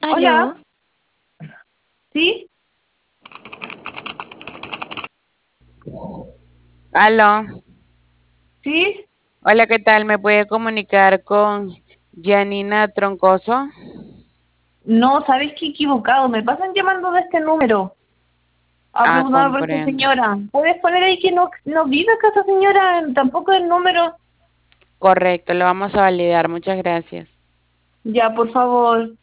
Hola, Aló, ¿sí? Aló, ¿Sí? hola, ¿qué tal? ¿Me puede comunicar con Janina Troncoso? No, ¿sabes qué? Equivocado. Me pasan llamando de este número a Ah, preguntarme por esta comprendo. señora. ¿Puedes poner ahí que no vive acá esa señora? Tampoco el número. Correcto, lo vamos a validar. Muchas gracias. Ya, por favor.